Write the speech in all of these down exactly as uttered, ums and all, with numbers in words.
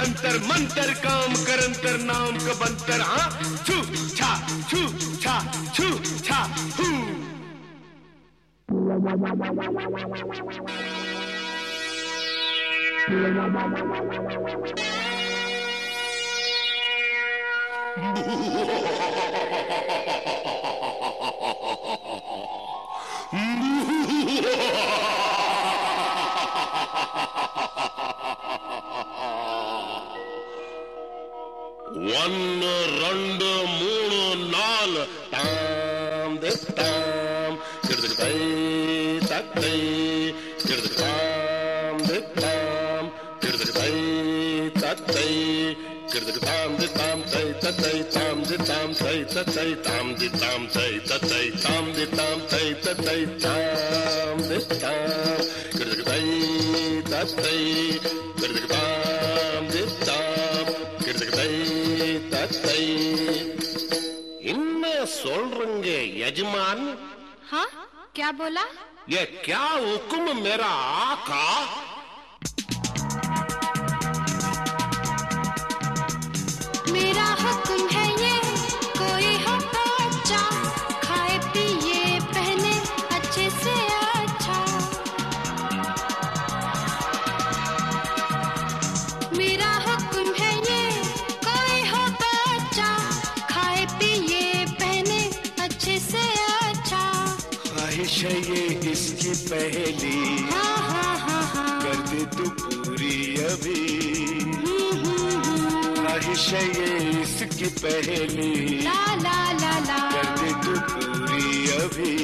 अंतर मंतर काम करंतर नाम का बंतर हाँ छू छा छू छा छू छा हू ಒಂದು రెండు ಮೂರು ನಾಲ್ ತಾಮ್ ದೆ ತಾಮ್ ಕಿರ್ದಕ ತೈ ತೈ ಕಿರ್ದಕ ತಾಮ್ ದೆ ತಾಮ್ ಕಿರ್ದಕ ತೈ ತೈ ಕಿರ್ದಕ ತಾಮ್ ದೆ ತಾಮ್ ತೈ ತೈ ತಾಮ್ ದೆ ತಾಮ್ ತೈ ತೈ ತಾಮ್ ದೆ ತಾಮ್ ತೈ ತೈ ತಾಮ್ ದೆ ತಾಮ್ ತೈ ತೈ ತಾಮ್ ದೆ ತಾಮ್ ಕಿರ್ದಕ ತೈ ತೈ ಕಿರ್ದಕ ತಾಮ್ ದೆ ತಾಮ್ ಕಿರ್ದಕ ತೈ तै इनमें सोलरंगे यजमान। हाँ क्या बोला? ये क्या हुक्म मेरा आका? मेरा हुक्म है ये कोई हो बच्चा खाए पिए पहने अच्छे से अच्छा। मेरा हुक्म है ये कोई हो बच्चा खाए पिए पहने अच्छे से अच्छा। ख्वाहिश है ये इसकी पहली हाँ हाँ हाँ हाँ कर दे तू पूरी अभी। ख्वाहिश है ये इसकी पहली ला ला ला ला कर दे तू पूरी अभी।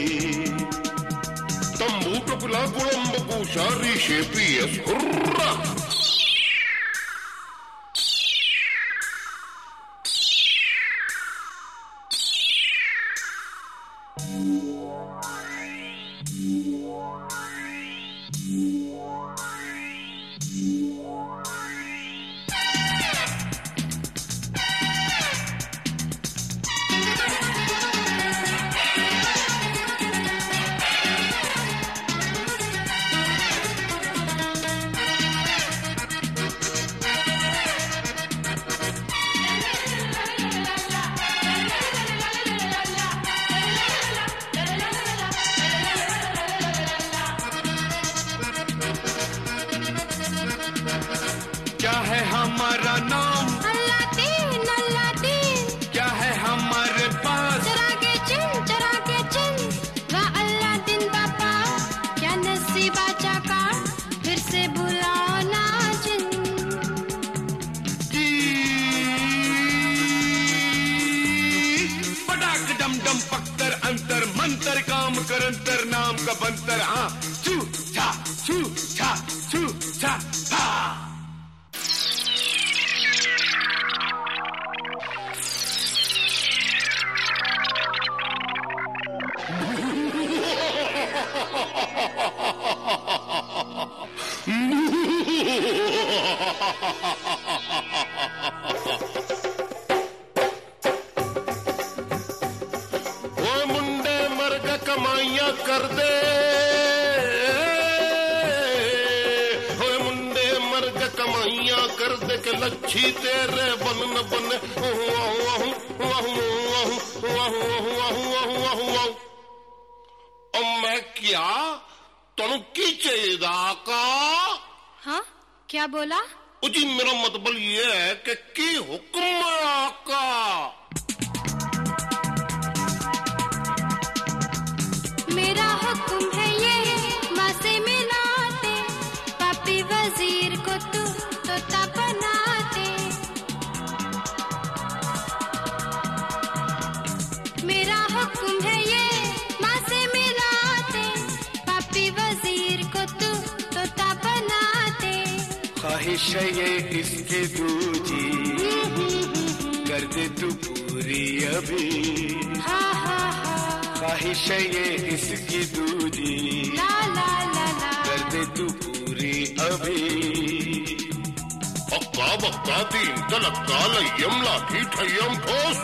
तंबू टपला गुलंबकू शारी शेपी हुर्रा क्या है हमारा नाम? अल्लाह दीन अल्लाह दीन। क्या है हमारे पास? चरागे चिन चरागे चिन वाह अल्लाह दिन बाबा क्या नसीबा चाका फिर से बुलाओ ना जिन। पटाक डम डम पक्कर अंतर मंतर काम करंतर नाम का बंतर हाँ छू छा छू छा छू छा हा। वो मुंडे मर्ग कमाइयां कर दे, वो मुंडे मर्ग कमाइयां कर दे के लच्छी तेरे बन न बने। और मैं क्या तुम की चाहिए आका? हाँ क्या बोला? जी मेरा मतलब ये है कि की हुक्म है आका? मेरा हुक्म है ये माँ से मिलाते पापी वजीर को तू तोता बनाते। मेरा हुक्म है ये माँ से मिलाते पापी वजीर को तू तोता बनाते। ख्वाहिश है ये इसकी दूजी कर दे तू पूरी अभी। हाँ हाँ हाँ ख्वाहिश है ये इसकी दूजी ला ला ला ला कर दे तू पूरी अभी। अक्का बक्का तीन तलक्का लय्यम लाठी ठय्यम ठोस।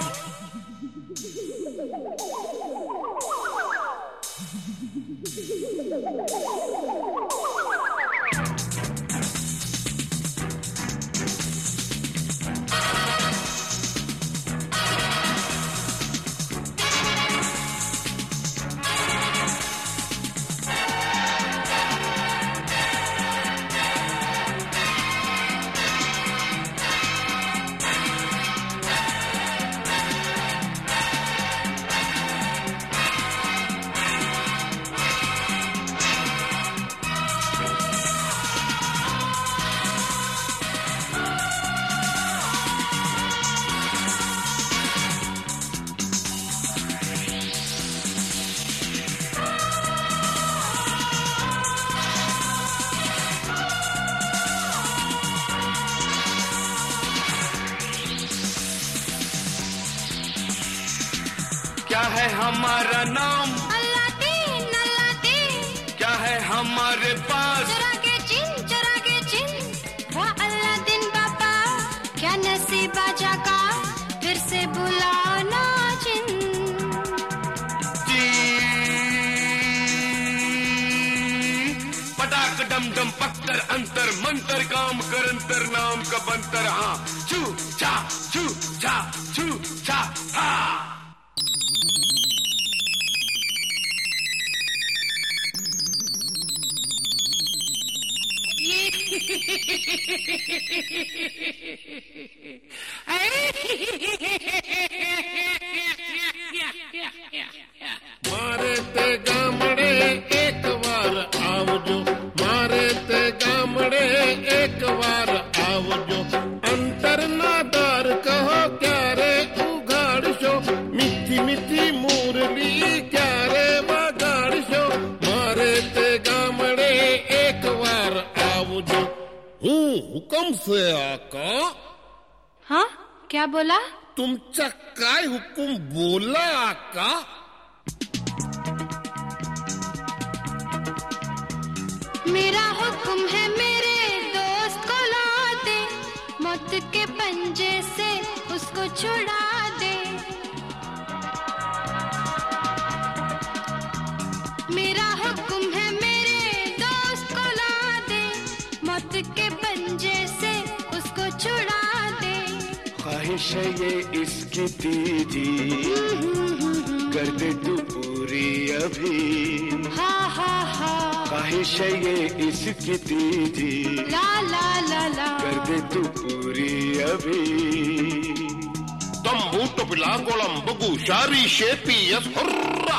क्या है हमारा नाम? Aladdin Aladdin. क्या है हमारे पास? चिरागे चिन चिरागे चिन। वाह अल्लादीन बाबा क्या नसीबा जागा, फिर से बुलाना जिन। जी पटाक डम डम पत्थर अंतर मंतर काम करंतर नाम का बंतर हाँ छू छा छू छा छू छा हा। मारे ते गामड़े एक बार आवजो, मारे ते गामड़े एक बार आवजो। अंतर नादार कहो क्या रे उघाड़शो, मिठी मिठी मुरली क्या रे बगाड़शो। मारे ते गामड़े एक बार आवजो। हूँ हुक्म से आका। हाँ क्या बोला? तुमचा काय हुकुम बोला आका? मेरा हुक्म है मेरे दोस्त को ला दे, मौत के पंजे से उसको छुड़ा दे। मेरा हुक्म है मेरे दोस्त को ला दे, मौत के पंजे से उसको छुड़ा दे। ख्वाहिश है ये इसकी तीजी, कर दे तू पूरी अभी। हा हा हा ख्वाहिश है ये इसकी तीजी, ला ला ला ला। कर दे तू पूरी अभी। तंबूटो पिलांगोलम बगु शारी शेपी यस हुर्रा।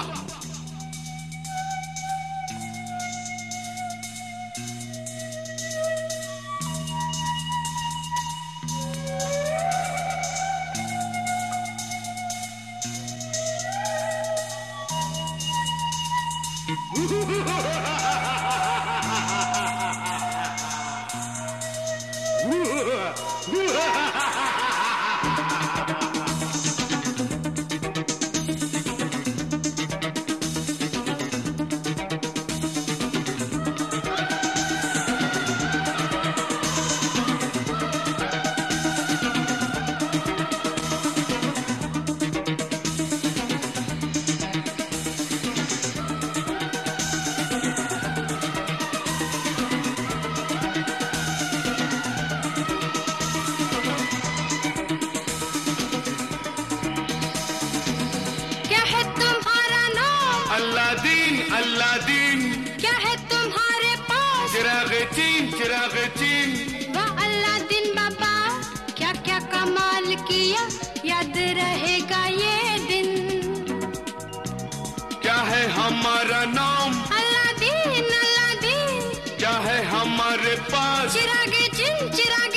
Aladdin Aladdin. क्या है तुम्हारे पास? चिरागे चीन चिरागे चीन। वाह अल्लादीन बाबा क्या क्या कमाल किया, याद रहेगा ये दिन। क्या है हमारा नाम? Aladdin Aladdin. क्या है हमारे पास? चिरागे चिन चिरागे